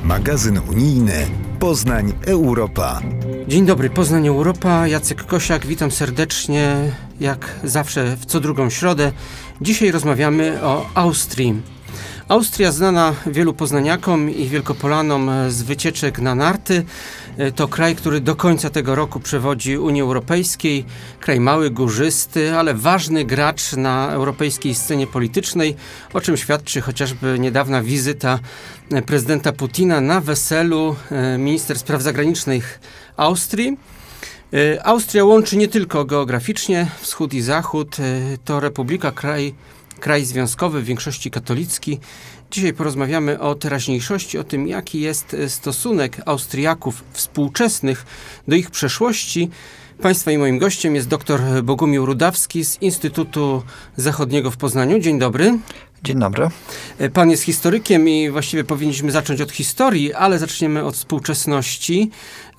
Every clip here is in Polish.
Magazyn unijny Poznań Europa. Dzień dobry, Poznań Europa, Jacek Kosiak, witam serdecznie, jak zawsze w co drugą środę. Dzisiaj rozmawiamy o Austrii. Austria znana wielu poznaniakom i wielkopolanom z wycieczek na narty. To kraj, który do końca tego roku przewodzi Unii Europejskiej. Kraj mały, górzysty, ale ważny gracz na europejskiej scenie politycznej, o czym świadczy chociażby niedawna wizyta prezydenta Putina na weselu minister spraw zagranicznych Austrii. Austria łączy nie tylko geograficznie wschód i zachód. To republika, kraj związkowy, w większości katolicki. Dzisiaj porozmawiamy o teraźniejszości, o tym, jaki jest stosunek Austriaków współczesnych do ich przeszłości. Państwa i moim gościem jest dr Bogumił Rudawski z Instytutu Zachodniego w Poznaniu. Dzień dobry. Dzień dobry. Pan jest historykiem i właściwie powinniśmy zacząć od historii, ale zaczniemy od współczesności.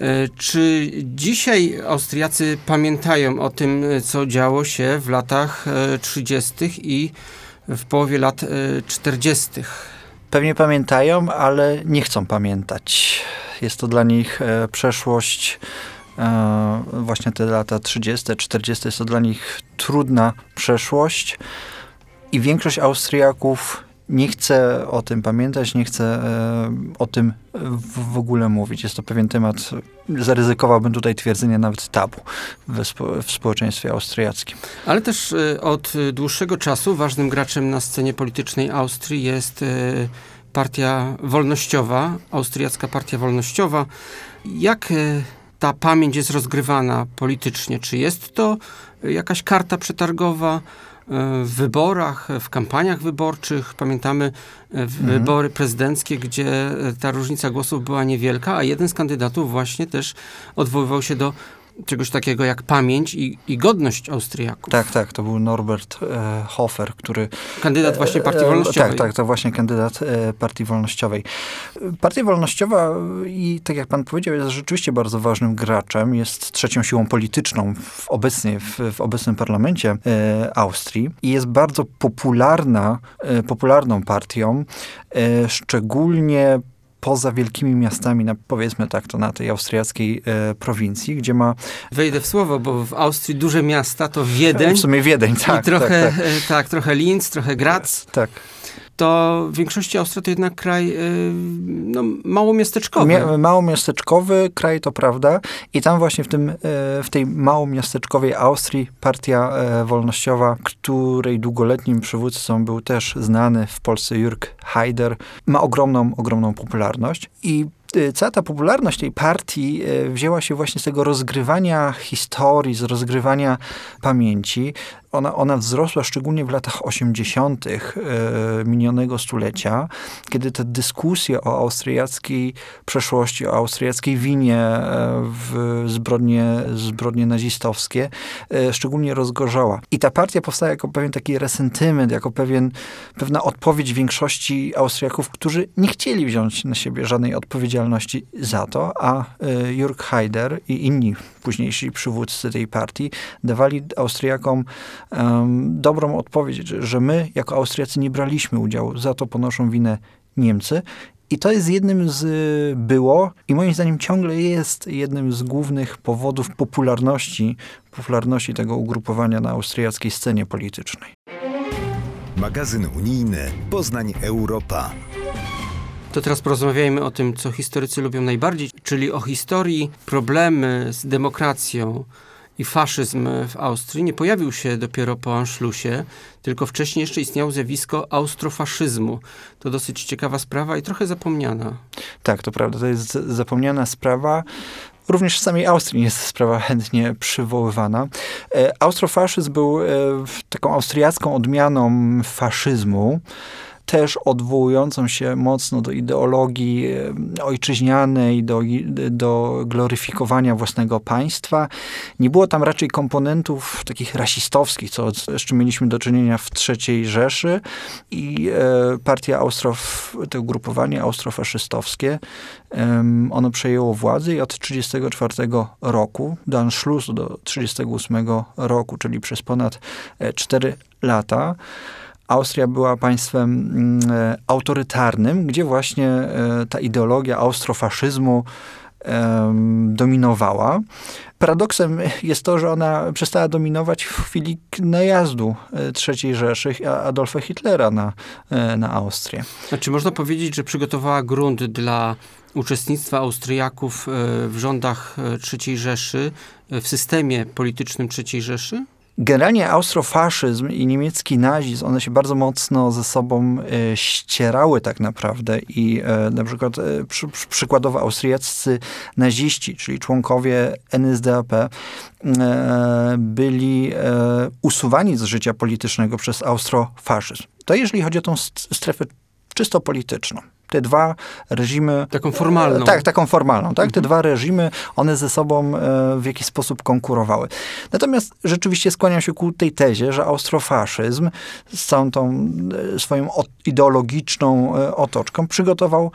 Czy dzisiaj Austriacy pamiętają o tym, co działo się w latach 30. i w połowie lat 40. Pewnie pamiętają, ale nie chcą pamiętać. Jest to dla nich przeszłość. Właśnie te lata 30., 40. jest to dla nich trudna przeszłość i większość Austriaków nie chce o tym pamiętać, nie chce o tym w ogóle mówić. Jest to pewien temat, zaryzykowałbym tutaj twierdzenie nawet tabu w społeczeństwie austriackim. Ale też od dłuższego czasu ważnym graczem na scenie politycznej Austrii jest partia wolnościowa, austriacka partia wolnościowa. Jak ta pamięć jest rozgrywana politycznie? Czy jest to jakaś karta przetargowa w wyborach, w kampaniach wyborczych? Pamiętamy wybory prezydenckie, gdzie ta różnica głosów była niewielka, a jeden z kandydatów właśnie też odwoływał się do czegoś takiego jak pamięć i godność Austriaków. Tak, to był Norbert Hofer, który... Kandydat właśnie Partii Wolnościowej. Tak, to właśnie kandydat Partii Wolnościowej. Partia Wolnościowa, i tak jak pan powiedział, jest rzeczywiście bardzo ważnym graczem, jest trzecią siłą polityczną w obecnym parlamencie Austrii i jest bardzo popularną partią, szczególnie poza wielkimi miastami, powiedzmy tak, to na tej austriackiej prowincji, gdzie ma... Wejdę w słowo, bo w Austrii duże miasta to Wiedeń. W sumie Wiedeń, tak. I trochę, trochę Linz, trochę Graz. Tak. To w większości Austria to jednak kraj małomiasteczkowy. Małomiasteczkowy kraj, to prawda. I tam właśnie w tej małomiasteczkowej Austrii partia wolnościowa, której długoletnim przywódcą był też znany w Polsce Jörg Haider, ma ogromną popularność. I cała ta popularność tej partii wzięła się właśnie z tego rozgrywania historii, z rozgrywania pamięci. Ona wzrosła szczególnie w latach 80. Minionego stulecia, kiedy te dyskusje o austriackiej przeszłości, o austriackiej winie w zbrodnie nazistowskie szczególnie rozgorzała. I ta partia powstała jako pewien taki resentyment, jako pewna odpowiedź większości Austriaków, którzy nie chcieli wziąć na siebie żadnej odpowiedzialności za to, a Jörg Haider i inni późniejsi przywódcy tej partii dawali Austriakom dobrą odpowiedź, że my jako Austriacy nie braliśmy udziału, za to ponoszą winę Niemcy. I to jest było i moim zdaniem ciągle jest jednym z głównych powodów popularności tego ugrupowania na austriackiej scenie politycznej. Magazyn unijny Poznań Europa. To teraz porozmawiajmy o tym, co historycy lubią najbardziej, czyli o historii. Problemy z demokracją i faszyzm w Austrii nie pojawił się dopiero po Anschlussie, tylko wcześniej jeszcze istniało zjawisko austrofaszyzmu. To dosyć ciekawa sprawa i trochę zapomniana. Tak, to prawda, to jest zapomniana sprawa. Również w samej Austrii jest sprawa chętnie przywoływana. Austrofaszyzm był taką austriacką odmianą faszyzmu, też odwołującą się mocno do ideologii ojczyźnianej, do gloryfikowania własnego państwa. Nie było tam raczej komponentów takich rasistowskich, z czym mieliśmy do czynienia w III Rzeszy i to ugrupowanie austrofaszystowskie, ono przejęło władzę i od 1934 roku do Anschlussu, do 1938 roku, czyli przez ponad 4 lata, Austria była państwem autorytarnym, gdzie właśnie ta ideologia austrofaszyzmu dominowała. Paradoksem jest to, że ona przestała dominować w chwili najazdu III Rzeszy Adolfa Hitlera na Austrię. Znaczy można powiedzieć, że przygotowała grunt dla uczestnictwa Austriaków w rządach III Rzeszy, w systemie politycznym III Rzeszy? Generalnie austrofaszyzm i niemiecki nazizm, one się bardzo mocno ze sobą ścierały tak naprawdę i na przykład przykładowo austriaccy naziści, czyli członkowie NSDAP, byli usuwani z życia politycznego przez austrofaszyzm. To jeżeli chodzi o tą strefę czysto polityczną. Te dwa reżimy... Taką formalną. Tak, taką formalną. Tak? Te dwa reżimy, one ze sobą w jakiś sposób konkurowały. Natomiast rzeczywiście skłaniam się ku tej tezie, że austrofaszyzm z całą tą swoją ideologiczną otoczką przygotował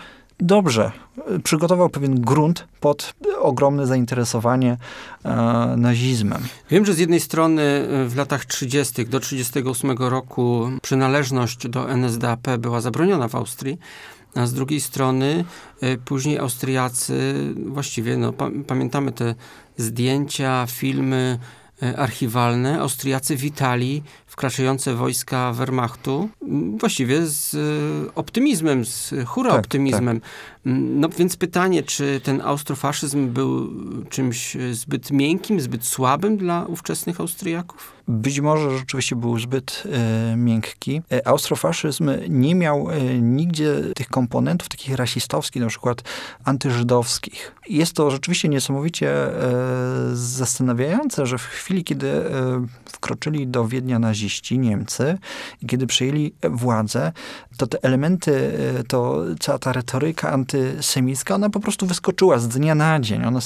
pewien grunt pod ogromne zainteresowanie nazizmem. Wiem, że z jednej strony w latach 30. do 1938 roku przynależność do NSDAP była zabroniona w Austrii, a z drugiej strony później Austriacy, właściwie pamiętamy te zdjęcia, filmy archiwalne, Austriacy witali wkraczające wojska Wehrmachtu właściwie z optymizmem, z hura optymizmem. Tak. No więc pytanie, czy ten austrofaszyzm był czymś zbyt miękkim, zbyt słabym dla ówczesnych Austriaków? Być może rzeczywiście był zbyt miękki. Austrofaszyzm nie miał nigdzie tych komponentów takich rasistowskich, na przykład antyżydowskich. Jest to rzeczywiście niesamowicie zastanawiające, że w chwili, kiedy wkroczyli do Wiednia naziści, Niemcy, i kiedy przejęli władzę, to te elementy, cała ta retoryka antysemicka, ona po prostu wyskoczyła z dnia na dzień. Ona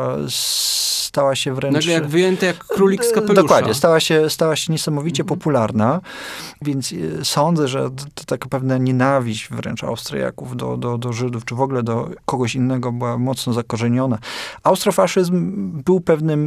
stała się wręcz... Nagle jak wyjęte jak królik z kapelusza. Dokładnie. Stała się niesamowicie popularna, więc sądzę, że to taka pewna nienawiść wręcz Austriaków do Żydów, czy w ogóle do kogoś innego była mocno zakorzeniona. Austrofaszyzm był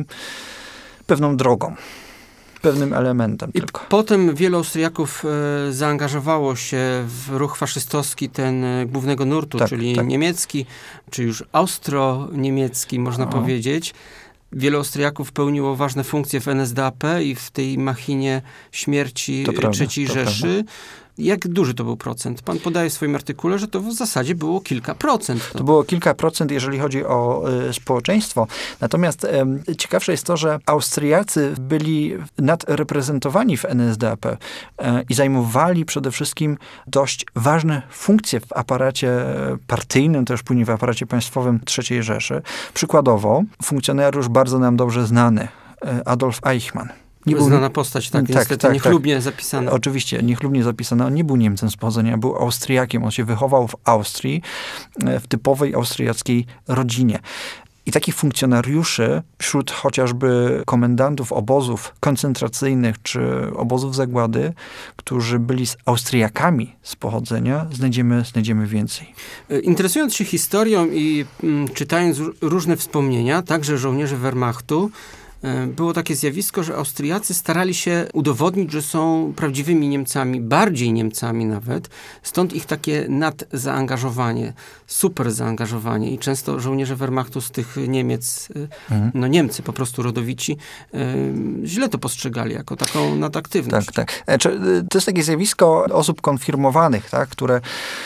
pewną drogą. Pewnym elementem I tylko. Potem wielu Austriaków zaangażowało się w ruch faszystowski ten głównego nurtu, czyli niemiecki, czy już austro-niemiecki, można powiedzieć. Wielu Austriaków pełniło ważne funkcje w NSDAP i w tej machinie śmierci III Rzeszy. Jak duży to był procent? Pan podaje w swoim artykule, że to w zasadzie było kilka procent. To było kilka procent, jeżeli chodzi o społeczeństwo. Natomiast ciekawsze jest to, że Austriacy byli nadreprezentowani w NSDAP i zajmowali przede wszystkim dość ważne funkcje w aparacie partyjnym, też później w aparacie państwowym III Rzeszy. Przykładowo funkcjonariusz bardzo nam dobrze znany, Adolf Eichmann. Znana postać, niestety niechlubnie zapisana. Oczywiście, niechlubnie zapisana. On nie był Niemcem z pochodzenia, był Austriakiem. On się wychował w Austrii, w typowej austriackiej rodzinie. I takich funkcjonariuszy wśród chociażby komendantów obozów koncentracyjnych czy obozów zagłady, którzy byli Austriakami z pochodzenia, znajdziemy więcej. Interesując się historią i czytając różne wspomnienia, także żołnierzy Wehrmachtu, było takie zjawisko, że Austriacy starali się udowodnić, że są prawdziwymi Niemcami, bardziej Niemcami nawet. Stąd ich takie nadzaangażowanie, super zaangażowanie. I często żołnierze Wehrmachtu z tych Niemiec, Niemcy po prostu rodowici, źle to postrzegali jako taką nadaktywność. Tak. To jest takie zjawisko osób konfirmowanych, tak, które...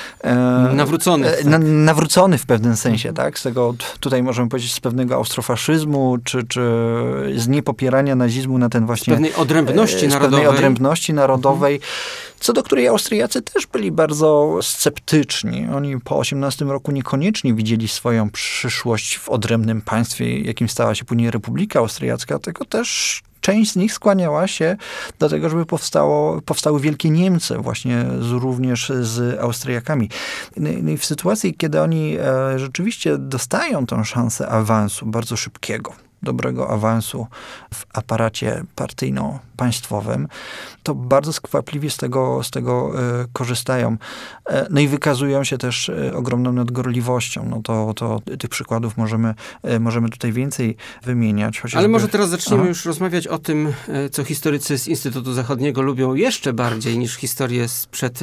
Nawróconych w pewnym sensie, tak? Z tego, tutaj możemy powiedzieć, z pewnego austrofaszyzmu, czy z niepopierania nazizmu na ten właśnie... Z pewnej odrębności narodowej. Co do której Austriacy też byli bardzo sceptyczni. Oni po 18 roku niekoniecznie widzieli swoją przyszłość w odrębnym państwie, jakim stała się później Republika Austriacka, tylko też część z nich skłaniała się do tego, żeby powstały Wielkie Niemcy, właśnie również z Austriakami. No i w sytuacji, kiedy oni rzeczywiście dostają tą szansę awansu bardzo szybkiego, dobrego awansu w aparacie partyjno-państwowym, to bardzo skwapliwie z tego korzystają. No i wykazują się też ogromną nadgorliwością. No to tych przykładów możemy tutaj więcej wymieniać. Chociażby... Ale może teraz zaczniemy już rozmawiać o tym, co historycy z Instytutu Zachodniego lubią jeszcze bardziej niż historię sprzed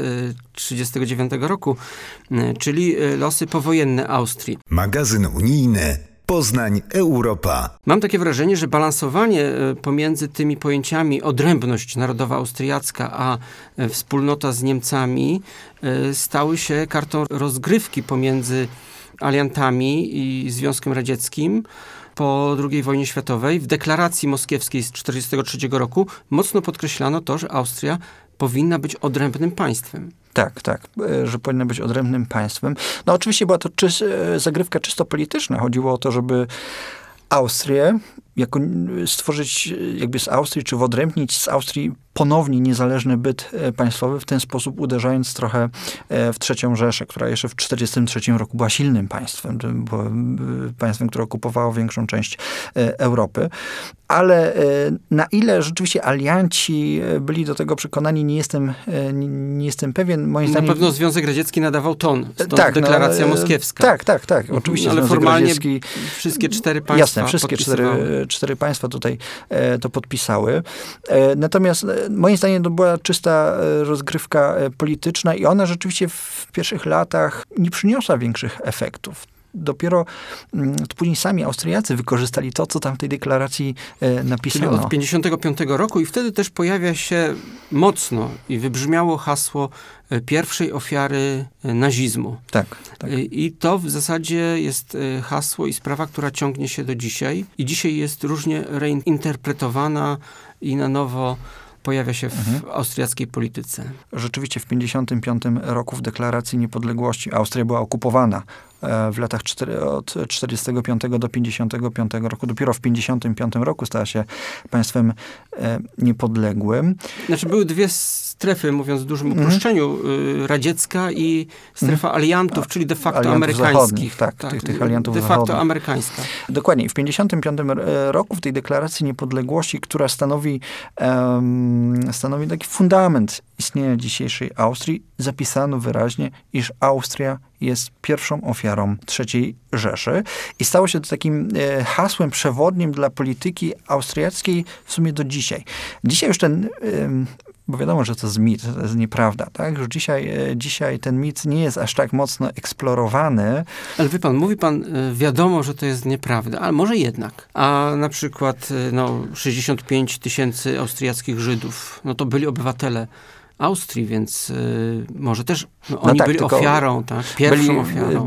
1939 roku, czyli losy powojenne Austrii. Magazyn unijny Poznań Europa. Mam takie wrażenie, że balansowanie pomiędzy tymi pojęciami odrębność narodowa austriacka, a wspólnota z Niemcami stały się kartą rozgrywki pomiędzy aliantami i Związkiem Radzieckim po II wojnie światowej. W deklaracji moskiewskiej z 1943 roku mocno podkreślano to, że Austria powinna być odrębnym państwem. Tak, że powinna być odrębnym państwem. No oczywiście była to zagrywka czysto polityczna. Chodziło o to, żeby Austrię stworzyć jakby z Austrii, czy wyodrębnić z Austrii ponownie niezależny byt państwowy, w ten sposób uderzając trochę w III Rzeszę, która jeszcze w 1943 roku była silnym państwem, państwem, które okupowało większą część Europy. Ale na ile rzeczywiście alianci byli do tego przekonani, nie jestem pewien. Moim zdaniem... Na pewno Związek Radziecki nadawał ton, stąd deklaracja moskiewska. Tak. Oczywiście ale Związek formalnie Radziecki... wszystkie 4 państwa Jasne, wszystkie cztery państwa tutaj to podpisały. Natomiast moim zdaniem to była czysta rozgrywka polityczna i ona rzeczywiście w pierwszych latach nie przyniosła większych efektów. Dopiero później sami Austriacy wykorzystali to, co tam w tej deklaracji napisano. Czyli od 1955 roku i wtedy też pojawia się mocno i wybrzmiało hasło pierwszej ofiary nazizmu. Tak. I to w zasadzie jest hasło i sprawa, która ciągnie się do dzisiaj. I dzisiaj jest różnie reinterpretowana i na nowo pojawia się w austriackiej polityce. Rzeczywiście w 1955 roku w deklaracji niepodległości Austria była okupowana w latach od 1945 do 1955 roku. Dopiero w 1955 roku stała się państwem niepodległym. Znaczy były dwie strefy, mówiąc w dużym uproszczeniu, radziecka i strefa aliantów, czyli de facto amerykańskich. Tych aliantów de facto amerykańska. Dokładnie. W 1955 roku w tej deklaracji niepodległości, która stanowi taki fundament istnienia dzisiejszej Austrii, zapisano wyraźnie, iż Austria jest pierwszą ofiarą III Rzeszy i stało się to takim hasłem przewodnim dla polityki austriackiej w sumie do dzisiaj. Dzisiaj już bo wiadomo, że to jest mit, to jest nieprawda, tak? Już dzisiaj ten mit nie jest aż tak mocno eksplorowany. Ale wie pan, mówi pan, wiadomo, że to jest nieprawda, ale może jednak. A na przykład 65 000 austriackich Żydów, to byli obywatele Austrii, więc może też oni byli ofiarą, tak? Pierwszą ofiarą.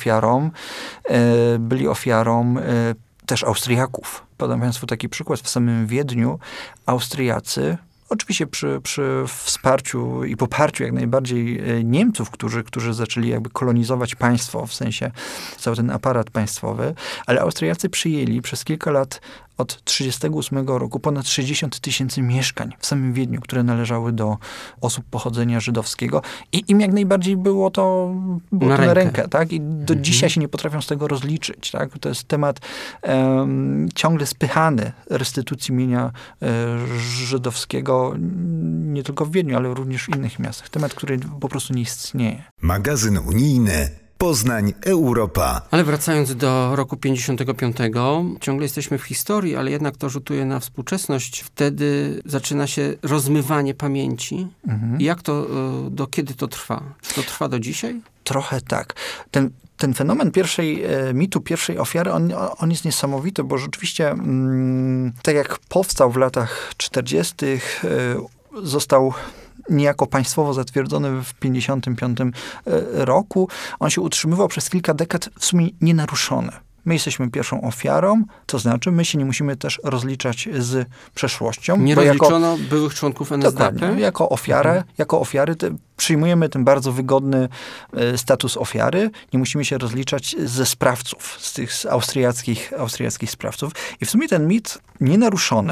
Byli ofiarą też Austriaków. Podam państwu taki przykład. W samym Wiedniu Austriacy, oczywiście przy wsparciu i poparciu jak najbardziej Niemców, którzy zaczęli jakby kolonizować państwo, w sensie cały ten aparat państwowy, ale Austriacy przyjęli przez kilka lat od 1938 roku ponad 60 000 mieszkań w samym Wiedniu, które należały do osób pochodzenia żydowskiego i im jak najbardziej było to na rękę, tak? I do dzisiaj się nie potrafią z tego rozliczyć, tak? To jest temat ciągle spychany restytucji mienia żydowskiego nie tylko w Wiedniu, ale również w innych miastach. Temat, który po prostu nie istnieje. Magazyn unijny Poznań Europa. Ale wracając do roku 55, ciągle jesteśmy w historii, ale jednak to rzutuje na współczesność. Wtedy zaczyna się rozmywanie pamięci. Jak to, do kiedy to trwa? Czy to trwa do dzisiaj? Trochę tak. Ten fenomen mitu pierwszej ofiary, on jest niesamowity, bo rzeczywiście tak jak powstał w latach 40., został niejako państwowo zatwierdzony w 1955 roku. On się utrzymywał przez kilka dekad w sumie nienaruszony. My jesteśmy pierwszą ofiarą, to znaczy my się nie musimy też rozliczać z przeszłością. Nie rozliczono byłych członków NSDAP? Dokładnie. Jako ofiary przyjmujemy ten bardzo wygodny status ofiary. Nie musimy się rozliczać ze sprawców, z tych austriackich sprawców. I w sumie ten mit nienaruszony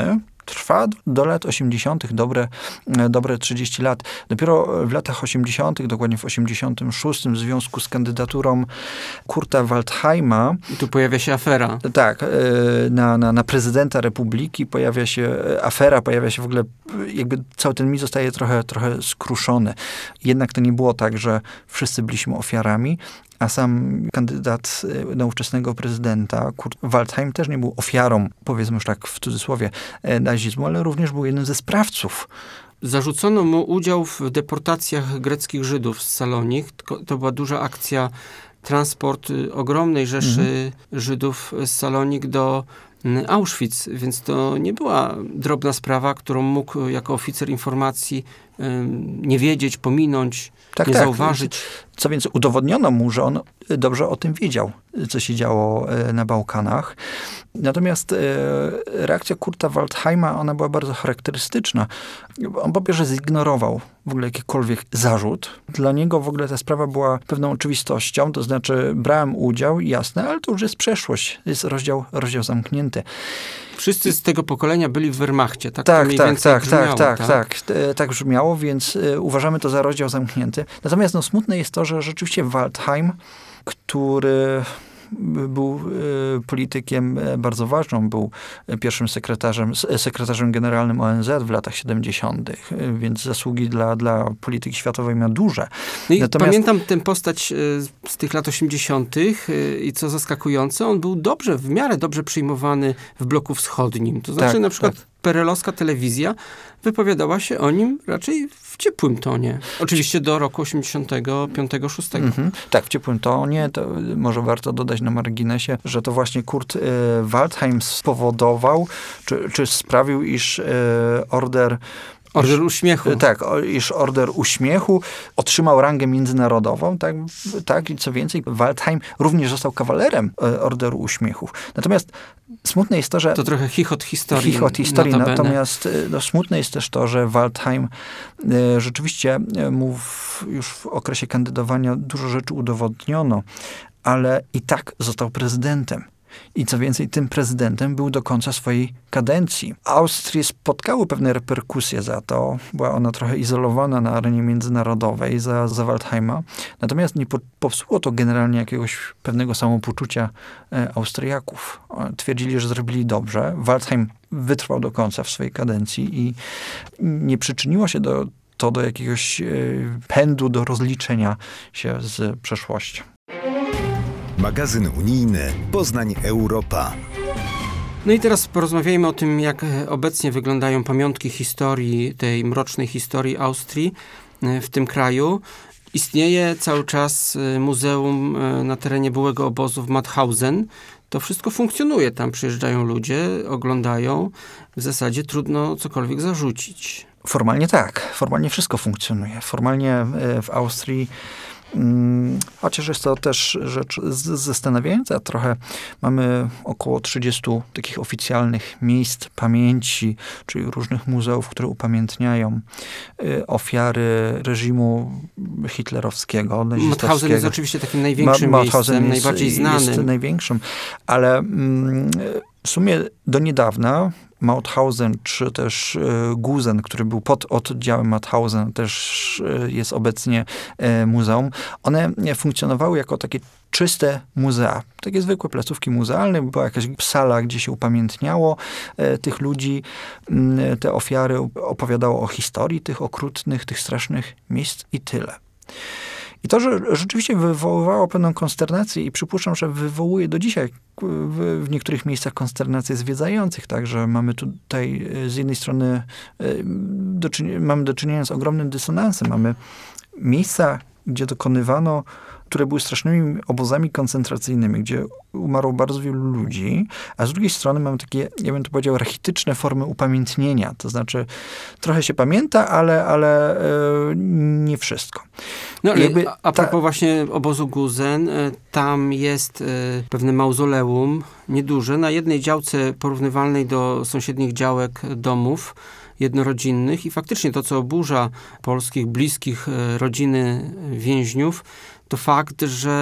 trwa do lat 80., dobre 30 lat. Dopiero w latach 80., dokładnie w 86, w związku z kandydaturą Kurta Waldheima. I tu pojawia się afera. Tak, na prezydenta republiki pojawia się afera, pojawia się w ogóle, jakby cały ten mit zostaje trochę skruszony. Jednak to nie było tak, że wszyscy byliśmy ofiarami, a sam kandydat na ówczesnego prezydenta, Kurt Waldheim, też nie był ofiarą, powiedzmy już tak w cudzysłowie, nazizmu, ale również był jednym ze sprawców. Zarzucono mu udział w deportacjach greckich Żydów z Salonik. To była duża akcja, transport ogromnej rzeszy Żydów z Salonik do Auschwitz, więc to nie była drobna sprawa, którą mógł jako oficer informacji nie wiedzieć, pominąć, nie zauważyć. Co więcej, udowodniono mu, że on dobrze o tym wiedział, co się działo na Bałkanach. Natomiast reakcja Kurta Waldheima, ona była bardzo charakterystyczna. On po pierwsze zignorował w ogóle jakikolwiek zarzut. Dla niego w ogóle ta sprawa była pewną oczywistością, to znaczy brałem udział, jasne, ale to już jest przeszłość. Jest rozdział zamknięty. Wszyscy z tego pokolenia byli w Wehrmachcie, tak? Tak brzmiało, więc uważamy to za rozdział zamknięty. Natomiast smutne jest to, że rzeczywiście Waldheim, który był politykiem bardzo ważnym, był pierwszym sekretarzem generalnym ONZ w latach 70., więc zasługi dla polityki światowej miał duże. No i pamiętam tę postać z tych lat 80. i co zaskakujące, on był w miarę dobrze przyjmowany w bloku wschodnim. To znaczy na przykład perelowska telewizja wypowiadała się o nim raczej w ciepłym tonie. Oczywiście do roku 85-6. Tak, w ciepłym tonie. To może warto dodać na marginesie, że to właśnie Kurt Waldheim spowodował, czy sprawił, iż Order Uśmiechu. Tak, iż Order Uśmiechu otrzymał rangę międzynarodową, tak, i co więcej, Waldheim również został kawalerem Orderu Uśmiechu. Natomiast smutne jest to, że... To trochę chichot historii. Natomiast smutne jest też to, że Waldheim rzeczywiście mu już w okresie kandydowania dużo rzeczy udowodniono, ale i tak został prezydentem. I co więcej, tym prezydentem był do końca swojej kadencji. Austrię spotkały pewne reperkusje za to. Była ona trochę izolowana na arenie międzynarodowej za Waldheima. Natomiast nie popsuło to generalnie jakiegoś pewnego samopoczucia Austriaków. Twierdzili, że zrobili dobrze. Waldheim wytrwał do końca w swojej kadencji i nie przyczyniło się to do jakiegoś pędu, do rozliczenia się z przeszłością. Magazyn unijny Poznań Europa. No i teraz porozmawiajmy o tym, jak obecnie wyglądają pamiątki historii, tej mrocznej historii Austrii w tym kraju. Istnieje cały czas muzeum na terenie byłego obozu w Mauthausen. To wszystko funkcjonuje. Tam przyjeżdżają ludzie, oglądają. W zasadzie trudno cokolwiek zarzucić. Formalnie tak. Formalnie wszystko funkcjonuje. Formalnie w Austrii chociaż jest to też rzecz zastanawiająca trochę. Mamy około 30 takich oficjalnych miejsc pamięci, czyli różnych muzeów, które upamiętniają ofiary reżimu hitlerowskiego, nazistowskiego. Mauthausen jest oczywiście takim największym miejscem, najbardziej znanym. Jest największym, ale w sumie do niedawna Mauthausen, czy też Gusen, który był pod oddziałem Mauthausen, też jest obecnie muzeum. One funkcjonowały jako takie czyste muzea. Takie zwykłe placówki muzealne. Była jakaś sala, gdzie się upamiętniało tych ludzi, te ofiary, opowiadało o historii tych okrutnych, tych strasznych miejsc i tyle. I to, że rzeczywiście wywoływało pewną konsternację i przypuszczam, że wywołuje do dzisiaj w niektórych miejscach konsternację zwiedzających, także mamy tutaj z jednej strony mamy do czynienia z ogromnym dysonansem. Mamy miejsca, gdzie dokonywano, które były strasznymi obozami koncentracyjnymi, gdzie umarło bardzo wielu ludzi, a z drugiej strony mamy takie, ja bym to powiedział, rachityczne formy upamiętnienia. To znaczy, trochę się pamięta, ale nie wszystko. No, a propos właśnie obozu Gusen, tam jest pewne mauzoleum, nieduże, na jednej działce porównywalnej do sąsiednich działek domów jednorodzinnych i faktycznie to, co oburza polskich, bliskich rodziny więźniów, to fakt, że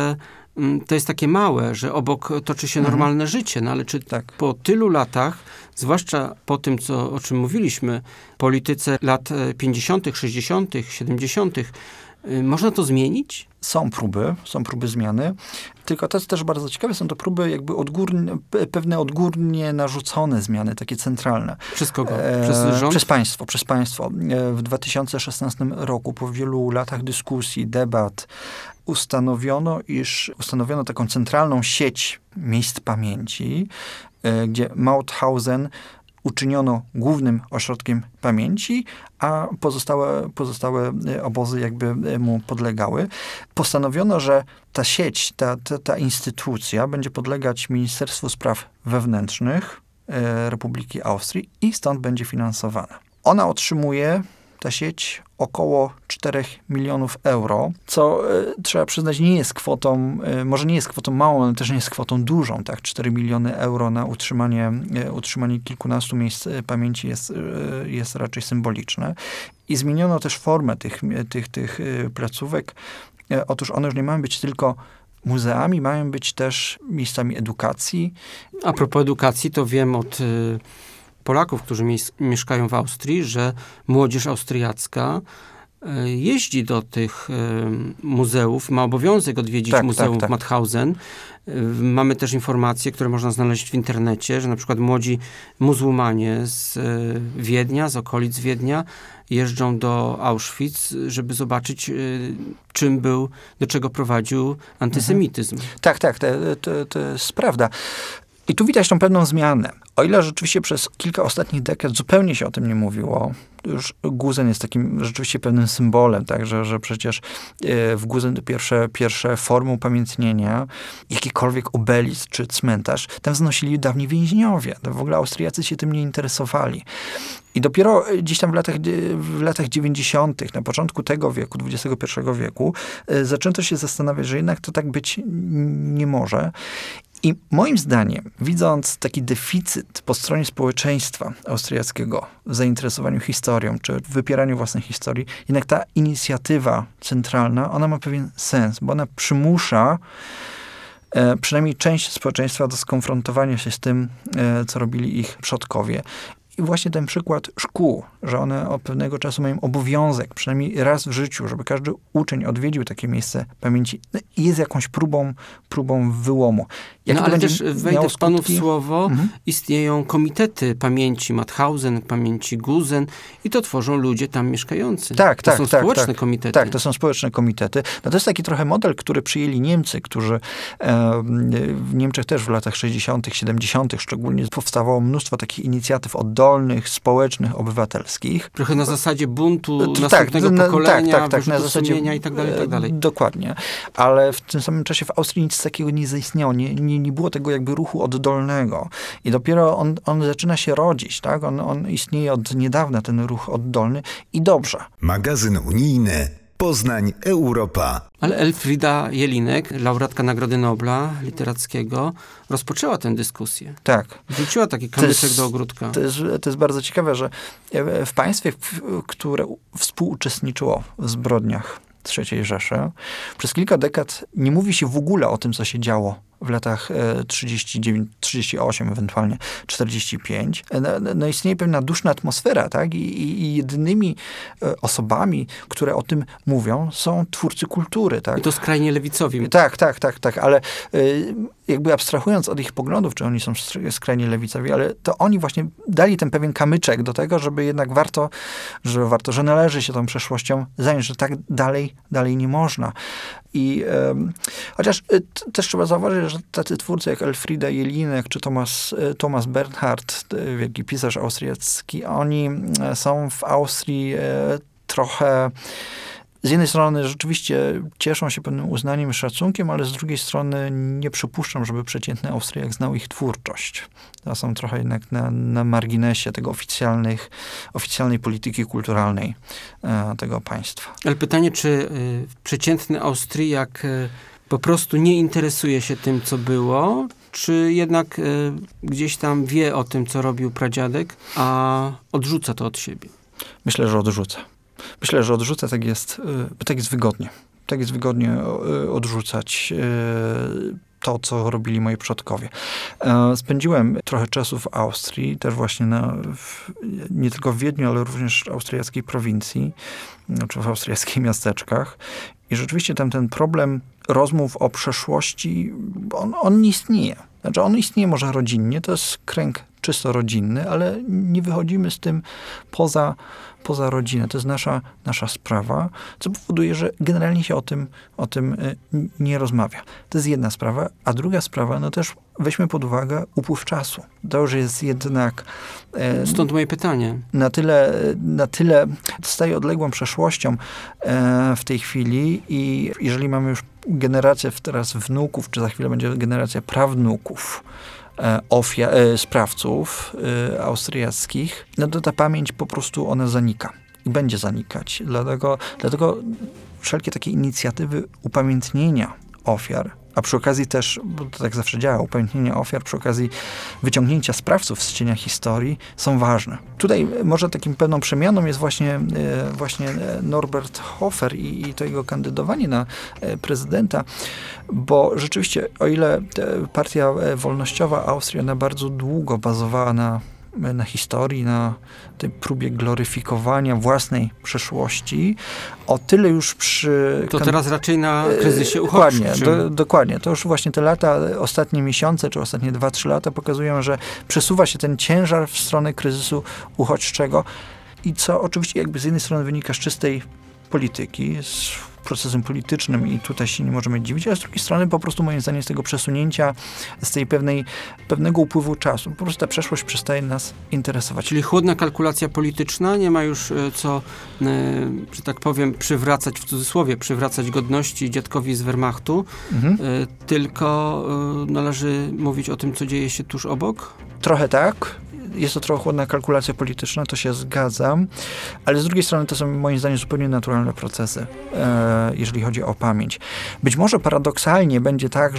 to jest takie małe, że obok toczy się normalne życie. No ale czy po tylu latach, zwłaszcza po tym, o czym mówiliśmy, polityce lat 50., 60., 70., można to zmienić? Są próby zmiany, tylko to jest też bardzo ciekawe, są to próby jakby pewne odgórnie narzucone zmiany, takie centralne. Przez kogo? Przez rząd? Przez państwo. W 2016 roku, po wielu latach dyskusji, debat, ustanowiono taką centralną sieć miejsc pamięci, gdzie Mauthausen uczyniono głównym ośrodkiem pamięci, a pozostałe obozy jakby mu podlegały. Postanowiono, że ta sieć, ta instytucja będzie podlegać Ministerstwu Spraw Wewnętrznych Republiki Austrii i stąd będzie finansowana. Ona otrzymuje, ta sieć, około 4 milionów euro, co trzeba przyznać nie jest kwotą, może nie jest kwotą małą, ale też nie jest kwotą dużą. Tak? 4 miliony euro na utrzymanie kilkunastu miejsc pamięci jest raczej symboliczne. I zmieniono też formę tych placówek. Otóż one już nie mają być tylko muzeami, mają być też miejscami edukacji. A propos edukacji, to wiem od Polaków, którzy mieszkają w Austrii, że młodzież austriacka jeździ do tych muzeów, ma obowiązek odwiedzić muzeum w Mauthausen. Mamy też informacje, które można znaleźć w internecie, że na przykład młodzi muzułmanie z Wiednia, z okolic Wiednia, jeżdżą do Auschwitz, żeby zobaczyć, do czego prowadził antysemityzm. Tak, to jest prawda. I tu widać tą pewną zmianę. O ile rzeczywiście przez kilka ostatnich dekad zupełnie się o tym nie mówiło, już Gusen jest takim rzeczywiście pewnym symbolem, tak, że przecież w Gusen pierwsze formy upamiętnienia, jakikolwiek obelisk czy cmentarz, tam wznosili dawni więźniowie. To w ogóle Austriacy się tym nie interesowali. I dopiero gdzieś tam w latach 90., na początku tego wieku, XXI wieku, zaczęto się zastanawiać, że jednak to tak być nie może. I moim zdaniem, widząc taki deficyt po stronie społeczeństwa austriackiego w zainteresowaniu historią, czy w wypieraniu własnej historii, jednak ta inicjatywa centralna, ona ma pewien sens, bo ona przymusza przynajmniej część społeczeństwa do skonfrontowania się z tym, co robili ich przodkowie. I właśnie ten przykład szkół, że one od pewnego czasu mają obowiązek, przynajmniej raz w życiu, żeby każdy uczeń odwiedził takie miejsce pamięci, jest jakąś próbą wyłomu. Ale też wejdę w panu w słowo, istnieją komitety pamięci Mauthausen, pamięci Gusen i to tworzą ludzie tam mieszkający. To są społeczne komitety. Tak, to są społeczne komitety. No to jest taki trochę model, który przyjęli Niemcy, którzy w Niemczech też w latach 60., 70. szczególnie powstawało mnóstwo takich inicjatyw oddolnych, społecznych, obywatelskich. Trochę na zasadzie buntu następnego pokolenia, na zasadzie i tak dalej. Dokładnie. Ale w tym samym czasie w Austrii nic takiego nie zaistniało. Nie było tego jakby ruchu oddolnego. I dopiero on zaczyna się rodzić, tak? On istnieje od niedawna, ten ruch oddolny i dobrze. Magazyn unijny Poznań Europa. Ale Elfrieda Jelinek, laureatka Nagrody Nobla Literackiego, rozpoczęła tę dyskusję. Tak. Wrzuciła taki kamyczek do ogródka. To jest bardzo ciekawe, że w państwie, które współuczestniczyło w zbrodniach III Rzeszy, przez kilka dekad nie mówi się w ogóle o tym, co się działo w latach 39, 38, ewentualnie 45. No istnieje pewna duszna atmosfera, tak? I jedynymi osobami, które o tym mówią, są twórcy kultury, tak? I to skrajnie lewicowi. Tak, ale jakby abstrahując od ich poglądów, czy oni są skrajnie lewicowi, ale to oni właśnie dali ten pewien kamyczek do tego, żeby jednak że należy się tą przeszłością zająć, że tak dalej nie można. I chociaż też trzeba zauważyć, że tacy twórcy jak Elfrieda Jelinek czy Thomas Bernhard, wielki pisarz austriacki, oni są w Austrii trochę z jednej strony rzeczywiście cieszą się pewnym uznaniem i szacunkiem, ale z drugiej strony nie przypuszczam, żeby przeciętny Austriak znał ich twórczość. To są trochę jednak na marginesie tego oficjalnej polityki kulturalnej tego państwa. Ale pytanie, czy przeciętny Austriak po prostu nie interesuje się tym, co było, czy jednak gdzieś tam wie o tym, co robił pradziadek, a odrzuca to od siebie? Myślę, że odrzuca. Tak jest wygodnie. tak jest wygodnie odrzucać to, co robili moi przodkowie. Spędziłem trochę czasu w Austrii, też właśnie nie tylko w Wiedniu, ale również w austriackiej prowincji, czy w austriackich miasteczkach. I rzeczywiście tam ten problem rozmów o przeszłości, on nie istnieje. Znaczy on istnieje może rodzinnie, to jest kręg czysto rodzinny, ale nie wychodzimy z tym poza rodzinę. To jest nasza sprawa, co powoduje, że generalnie się o tym nie rozmawia. To jest jedna sprawa, a druga sprawa, no też weźmy pod uwagę upływ czasu. To już jest jednak... Stąd moje pytanie. Na tyle staje odległą przeszłością w tej chwili i jeżeli mamy już generację teraz wnuków, czy za chwilę będzie generacja prawnuków, sprawców austriackich, no to ta pamięć po prostu ona zanika i będzie zanikać. Dlatego wszelkie takie inicjatywy upamiętnienia ofiar, a przy okazji też, bo to tak zawsze działa, upamiętnienie ofiar przy okazji wyciągnięcia sprawców z cienia historii są ważne. Tutaj może takim pewną przemianą jest właśnie Norbert Hofer i to jego kandydowanie na prezydenta, bo rzeczywiście, o ile partia wolnościowa Austrii, ona bardzo długo bazowała na historii, na tej próbie gloryfikowania własnej przeszłości, o tyle już przy... To teraz raczej na kryzysie uchodźczym. Dokładnie. To już właśnie te lata, ostatnie miesiące, czy ostatnie 2-3 lata pokazują, że przesuwa się ten ciężar w stronę kryzysu uchodźczego i co oczywiście jakby z jednej strony wynika z czystej polityki, z procesem politycznym i tutaj się nie możemy dziwić, a z drugiej strony po prostu moim zdaniem z tego przesunięcia, z tej pewnego upływu czasu. Po prostu ta przeszłość przestaje nas interesować. Czyli chłodna kalkulacja polityczna, nie ma już co, że tak powiem, przywracać, w cudzysłowie, przywracać godności dziadkowi z Wehrmachtu, tylko należy mówić o tym, co dzieje się tuż obok? Trochę tak. Jest to trochę chłodna kalkulacja polityczna, to się zgadzam, ale z drugiej strony to są moim zdaniem zupełnie naturalne procesy, jeżeli chodzi o pamięć. Być może paradoksalnie będzie tak,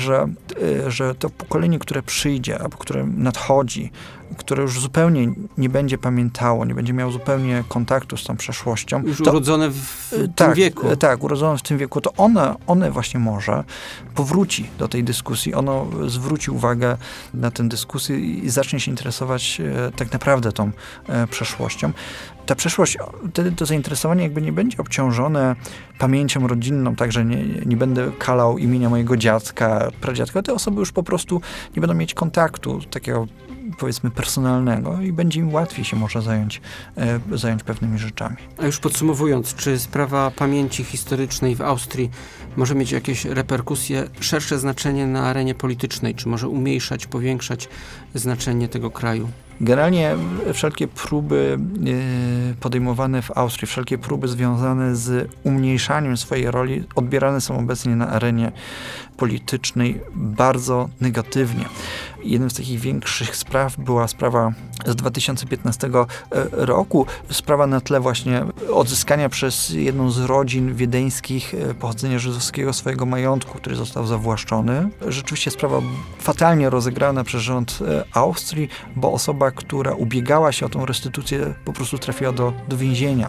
że to pokolenie, które przyjdzie, albo które nadchodzi, które już zupełnie nie będzie pamiętało, nie będzie miało zupełnie kontaktu z tą przeszłością. Już urodzone w tym wieku. Tak, urodzone w tym wieku, to one właśnie może powróci do tej dyskusji, ono zwróci uwagę na tę dyskusję i zacznie się interesować tak naprawdę tą przeszłością. Ta przeszłość, wtedy to zainteresowanie jakby nie będzie obciążone pamięcią rodzinną, także nie będę kalał imienia mojego dziadka, pradziadka. Te osoby już po prostu nie będą mieć kontaktu takiego, powiedzmy, personalnego i będzie im łatwiej się może zająć pewnymi rzeczami. A już podsumowując, czy sprawa pamięci historycznej w Austrii może mieć jakieś reperkusje, szersze znaczenie na arenie politycznej? Czy może umniejszać, powiększać znaczenie tego kraju? Generalnie wszelkie próby podejmowane w Austrii, wszelkie próby związane z umniejszaniem swojej roli odbierane są obecnie na arenie politycznej bardzo negatywnie. Jednym z takich większych spraw była sprawa z 2015 roku. Sprawa na tle właśnie odzyskania przez jedną z rodzin wiedeńskich pochodzenia żydowskiego swojego majątku, który został zawłaszczony. Rzeczywiście sprawa fatalnie rozegrana przez rząd Austrii, bo osoba, która ubiegała się o tą restytucję, po prostu trafiła do więzienia.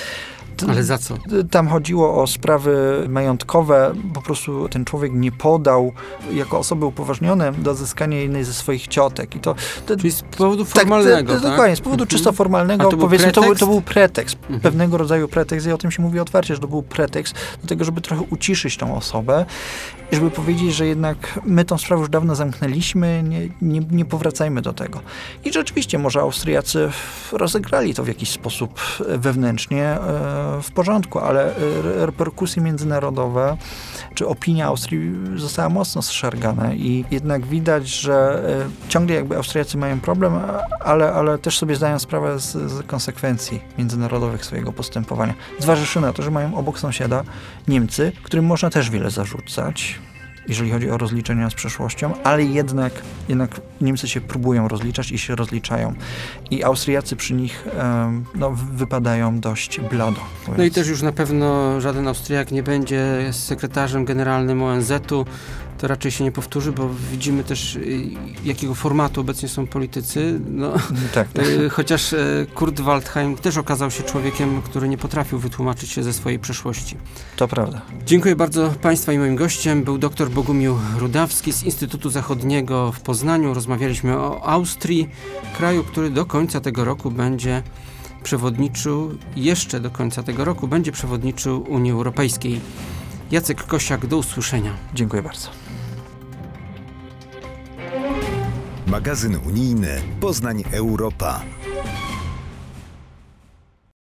Ale za co? Tam chodziło o sprawy majątkowe. Po prostu ten człowiek nie podał jako osoby upoważnione do odzyskania jednej ze swoich ciotek. Czyli z powodu formalnego, tak? Dokładnie, z powodu czysto formalnego. A to powiedzmy, to był pretekst. Pewnego rodzaju pretekst. I o tym się mówi otwarcie, że to był pretekst do tego, żeby trochę uciszyć tą osobę i żeby powiedzieć, że jednak my tą sprawę już dawno zamknęliśmy, nie powracajmy do tego. I rzeczywiście może Austriacy rozegrali to w jakiś sposób wewnętrznie w porządku, ale reperkusje międzynarodowe czy opinia Austrii została mocno zszargana i jednak widać, że ciągle jakby Austriacy mają problem, ale też sobie zdają sprawę z konsekwencji międzynarodowych swojego postępowania. Zważywszy na to, że mają obok sąsiada Niemcy, którym można też wiele zarzucać, jeżeli chodzi o rozliczenia z przeszłością, ale jednak Niemcy się próbują rozliczać i się rozliczają. I Austriacy przy nich wypadają dość blado. No i też już na pewno żaden Austriak nie będzie sekretarzem generalnym ONZ-u, to raczej się nie powtórzy, bo widzimy też, jakiego formatu obecnie są politycy. No, tak. Chociaż Kurt Waldheim też okazał się człowiekiem, który nie potrafił wytłumaczyć się ze swojej przeszłości. To prawda. Dziękuję bardzo Państwa i moim gościem był dr Bogumił Rudawski z Instytutu Zachodniego w Poznaniu. Rozmawialiśmy o Austrii, kraju, który do końca tego roku będzie przewodniczył, jeszcze do końca tego roku będzie przewodniczył Unii Europejskiej. Jacek Kosiak, do usłyszenia. Dziękuję bardzo. Magazyn unijny Poznań Europa.